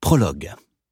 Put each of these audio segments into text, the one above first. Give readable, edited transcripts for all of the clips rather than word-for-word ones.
Prologue.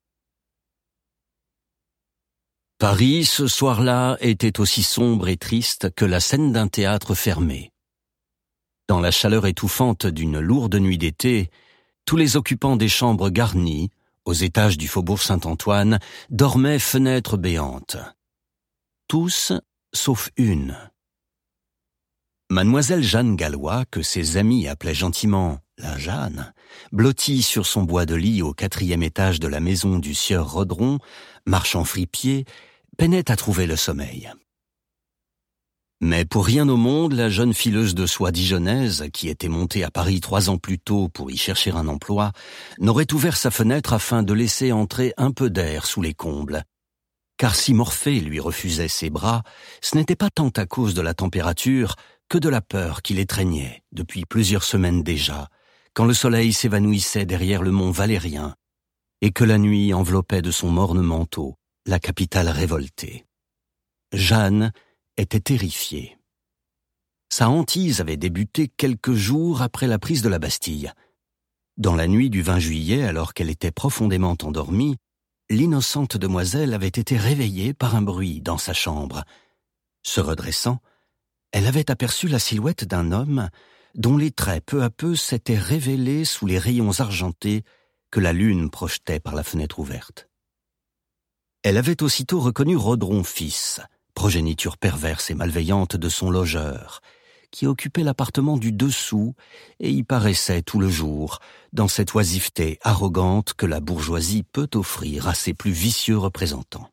Paris, ce soir-là, était aussi sombre et triste que la scène d'un théâtre fermé. Dans la chaleur étouffante d'une lourde nuit d'été, tous les occupants des chambres garnies, aux étages du faubourg Saint-Antoine, dormaient fenêtres béantes. Tous, sauf une. Mademoiselle Jeanne Gallois, que ses amis appelaient gentiment la Jeanne, blottie sur son bois de lit au 4e étage de la maison du sieur Rodron, marchand fripier, peinait à trouver le sommeil. Mais pour rien au monde, la jeune fileuse de soie dijonnaise, qui était montée à Paris 3 ans plus tôt pour y chercher un emploi, n'aurait ouvert sa fenêtre afin de laisser entrer un peu d'air sous les combles. Car si Morphée lui refusait ses bras, ce n'était pas tant à cause de la température que de la peur qui l'étreignait depuis plusieurs semaines déjà, quand le soleil s'évanouissait derrière le mont Valérien et que la nuit enveloppait de son morne manteau la capitale révoltée. Jeanne était terrifiée. Sa hantise avait débuté quelques jours après la prise de la Bastille. Dans la nuit du 20 juillet, alors qu'elle était profondément endormie, l'innocente demoiselle avait été réveillée par un bruit dans sa chambre. Se redressant, elle avait aperçu la silhouette d'un homme dont les traits peu à peu s'étaient révélés sous les rayons argentés que la lune projetait par la fenêtre ouverte. Elle avait aussitôt reconnu Rodron fils, progéniture perverse et malveillante de son logeur, qui occupait l'appartement du dessous et y paraissait tout le jour, dans cette oisiveté arrogante que la bourgeoisie peut offrir à ses plus vicieux représentants.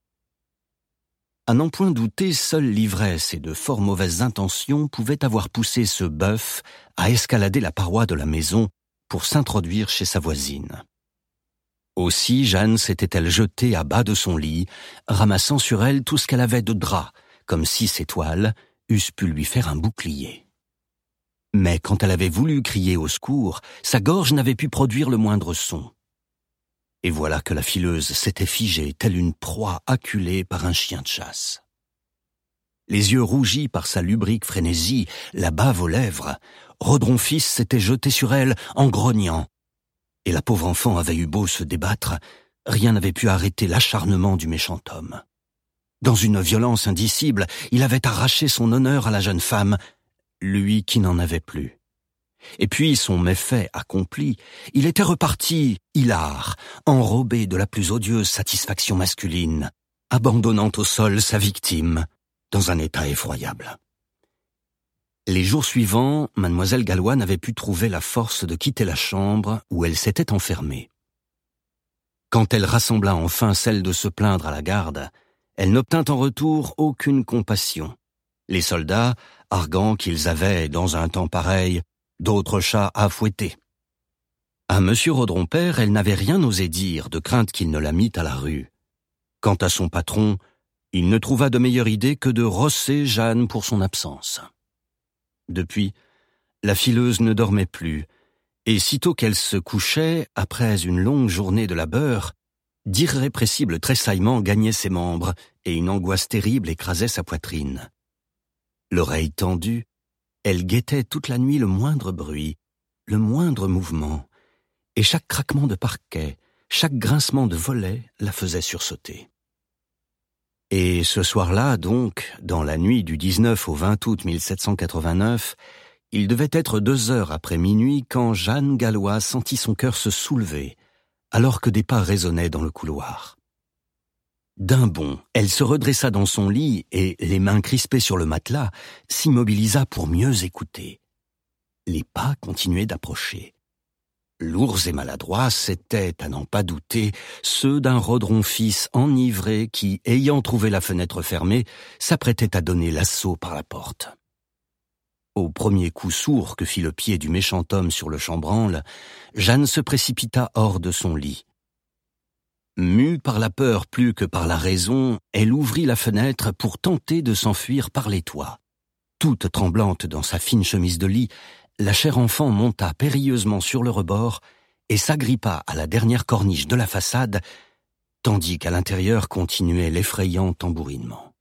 À n'en point douter, seule l'ivresse et de fort mauvaises intentions pouvaient avoir poussé ce bœuf à escalader la paroi de la maison pour s'introduire chez sa voisine. Aussi Jeanne s'était-elle jetée à bas de son lit, ramassant sur elle tout ce qu'elle avait de drap, comme si ses toiles eussent pu lui faire un bouclier. Mais quand elle avait voulu crier au secours, sa gorge n'avait pu produire le moindre son. Et voilà que la fileuse s'était figée telle une proie acculée par un chien de chasse. Les yeux rougis par sa lubrique frénésie, la bave aux lèvres, Rodron fils s'était jeté sur elle en grognant. Et la pauvre enfant avait eu beau se débattre, rien n'avait pu arrêter l'acharnement du méchant homme. Dans une violence indicible, il avait arraché son honneur à la jeune femme, lui qui n'en avait plus. Et puis, son méfait accompli, il était reparti, hilar, enrobé de la plus odieuse satisfaction masculine, abandonnant au sol sa victime, dans un état effroyable. Les jours suivants, mademoiselle Gallois n'avait pu trouver la force de quitter la chambre où elle s'était enfermée. Quand elle rassembla enfin celle de se plaindre à la garde, elle n'obtint en retour aucune compassion. Les soldats, arguant qu'ils avaient, dans un temps pareil, d'autres chats à fouetter. À M. Rodron père, elle n'avait rien osé dire, de crainte qu'il ne la mît à la rue. Quant à son patron, il ne trouva de meilleure idée que de rosser Jeanne pour son absence. Depuis, la fileuse ne dormait plus, et sitôt qu'elle se couchait, après une longue journée de labeur, d'irrépressibles tressaillements gagnaient ses membres, et une angoisse terrible écrasait sa poitrine. L'oreille tendue, elle guettait toute la nuit le moindre bruit, le moindre mouvement, et chaque craquement de parquet, chaque grincement de volet la faisait sursauter. Et ce soir-là, donc, dans la nuit du 19 au 20 août 1789, il devait être 2 heures après minuit quand Jeanne Gallois sentit son cœur se soulever, alors que des pas résonnaient dans le couloir. D'un bond, elle se redressa dans son lit et, les mains crispées sur le matelas, s'immobilisa pour mieux écouter. Les pas continuaient d'approcher. Lourds et maladroits, c'étaient, à n'en pas douter, ceux d'un Rodron fils enivré qui, ayant trouvé la fenêtre fermée, s'apprêtait à donner l'assaut par la porte. Au premier coup sourd que fit le pied du méchant homme sur le chambranle, Jeanne se précipita hors de son lit. Mue par la peur plus que par la raison, elle ouvrit la fenêtre pour tenter de s'enfuir par les toits. Toute tremblante dans sa fine chemise de lit, la chère enfant monta périlleusement sur le rebord et s'agrippa à la dernière corniche de la façade, tandis qu'à l'intérieur continuait l'effrayant tambourinement.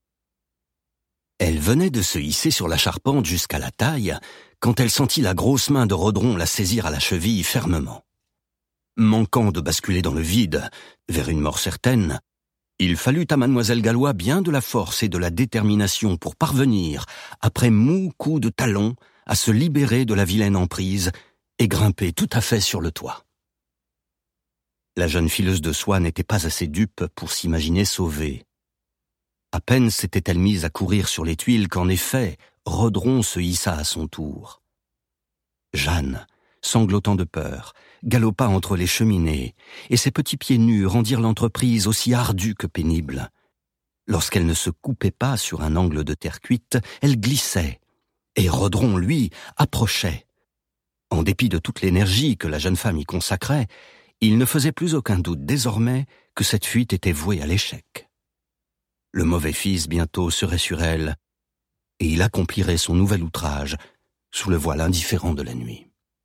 Elle venait de se hisser sur la charpente jusqu'à la taille, quand elle sentit la grosse main de Rodron la saisir à la cheville fermement. Manquant de basculer dans le vide, vers une mort certaine, il fallut à mademoiselle Gallois bien de la force et de la détermination pour parvenir, après mous coups de talon, à se libérer de la vilaine emprise et grimper tout à fait sur le toit. La jeune fileuse de soie n'était pas assez dupe pour s'imaginer sauvée. À peine s'était-elle mise à courir sur les tuiles qu'en effet, Redron se hissa à son tour. Jeanne, sanglotant de peur, galopa entre les cheminées, et ses petits pieds nus rendirent l'entreprise aussi ardue que pénible. Lorsqu'elle ne se coupait pas sur un angle de terre cuite, elle glissait, et Redron, lui, approchait. En dépit de toute l'énergie que la jeune femme y consacrait, il ne faisait plus aucun doute désormais que cette fuite était vouée à l'échec. Le mauvais fils bientôt serait sur elle, et il accomplirait son nouvel outrage sous le voile indifférent de la nuit.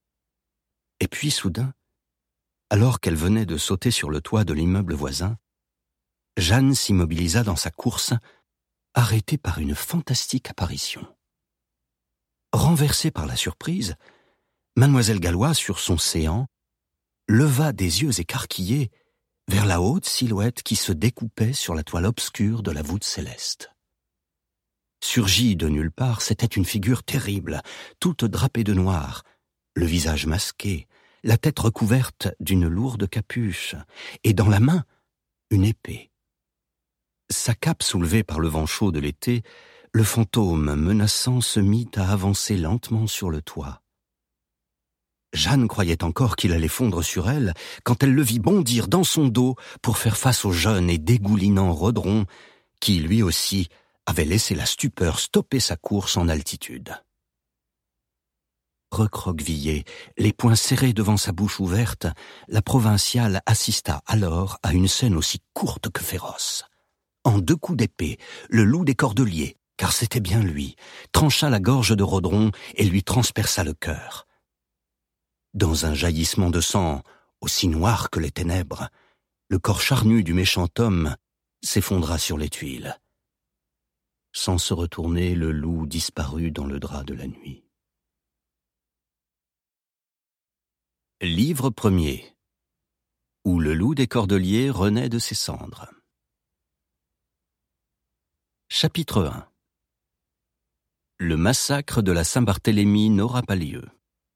Et puis soudain, alors qu'elle venait de sauter sur le toit de l'immeuble voisin, Jeanne s'immobilisa dans sa course, arrêtée par une fantastique apparition. Renversée par la surprise, mademoiselle Gallois, sur son séant, leva des yeux écarquillés vers la haute silhouette qui se découpait sur la toile obscure de la voûte céleste. Surgie de nulle part, c'était une figure terrible, toute drapée de noir, le visage masqué, la tête recouverte d'une lourde capuche, et dans la main, une épée. Sa cape soulevée par le vent chaud de l'été, le fantôme menaçant se mit à avancer lentement sur le toit. Jeanne croyait encore qu'il allait fondre sur elle quand elle le vit bondir dans son dos pour faire face au jeune et dégoulinant Redron qui, lui aussi, avait laissé la stupeur stopper sa course en altitude. Recroquevillée, les poings serrés devant sa bouche ouverte, la provinciale assista alors à une scène aussi courte que féroce. En 2 coups d'épée, le loup des Cordeliers, car c'était bien lui, trancha la gorge de Redron et lui transperça le cœur. Dans un jaillissement de sang aussi noir que les ténèbres, le corps charnu du méchant homme s'effondra sur les tuiles. Sans se retourner, le loup disparut dans le drap de la nuit. Livre 1er, où le loup des Cordeliers renaît de ses cendres. Chapitre 1. Le massacre de la Saint-Barthélemy n'aura pas lieu.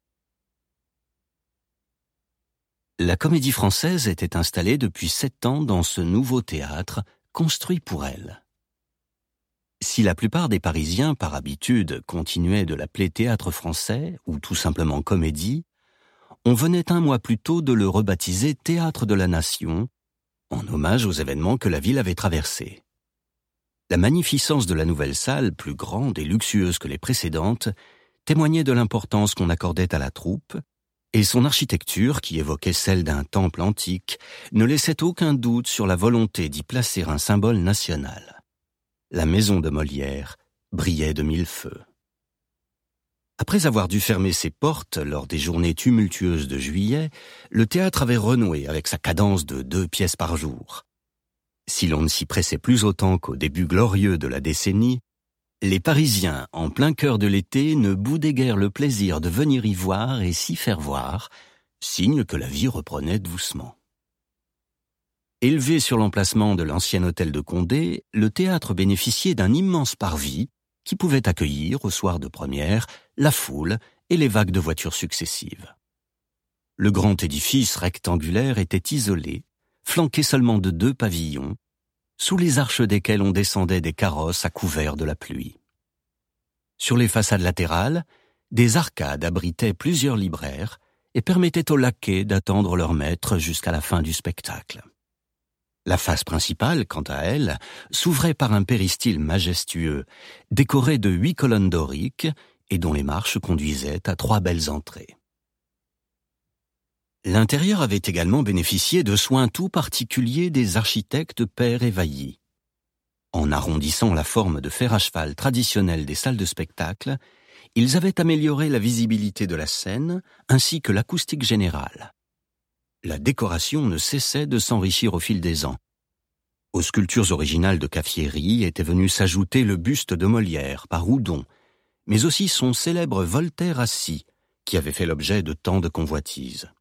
La Comédie Française était installée depuis 7 ans dans ce nouveau théâtre construit pour elle. Si la plupart des Parisiens, par habitude, continuaient de l'appeler Théâtre Français ou tout simplement Comédie, on venait un mois plus tôt de le rebaptiser Théâtre de la Nation, en hommage aux événements que la ville avait traversés. La magnificence de la nouvelle salle, plus grande et luxueuse que les précédentes, témoignait de l'importance qu'on accordait à la troupe, et son architecture, qui évoquait celle d'un temple antique, ne laissait aucun doute sur la volonté d'y placer un symbole national. La maison de Molière brillait de 1000 feux. Après avoir dû fermer ses portes lors des journées tumultueuses de juillet, le théâtre avait renoué avec sa cadence de 2 pièces par jour. Si l'on ne s'y pressait plus autant qu'au début glorieux de la décennie, les Parisiens, en plein cœur de l'été, ne boudaient guère le plaisir de venir y voir et s'y faire voir, signe que la vie reprenait doucement. Élevé sur l'emplacement de l'ancien hôtel de Condé, le théâtre bénéficiait d'un immense parvis qui pouvait accueillir, au soir de première, la foule et les vagues de voitures successives. Le grand édifice rectangulaire était isolé, flanqué seulement de 2 pavillons, sous les arches desquels on descendait des carrosses à couvert de la pluie. Sur les façades latérales, des arcades abritaient plusieurs libraires et permettaient aux laquais d'attendre leur maître jusqu'à la fin du spectacle. La face principale, quant à elle, s'ouvrait par un péristyle majestueux, décoré de 8 colonnes doriques et dont les marches conduisaient à 3 belles entrées. L'intérieur avait également bénéficié de soins tout particuliers des architectes Père et Vailly. En arrondissant la forme de fer à cheval traditionnelle des salles de spectacle, ils avaient amélioré la visibilité de la scène ainsi que l'acoustique générale. La décoration ne cessait de s'enrichir au fil des ans. Aux sculptures originales de Caffieri était venu s'ajouter le buste de Molière par Houdon, mais aussi son célèbre Voltaire assis, qui avait fait l'objet de tant de convoitises.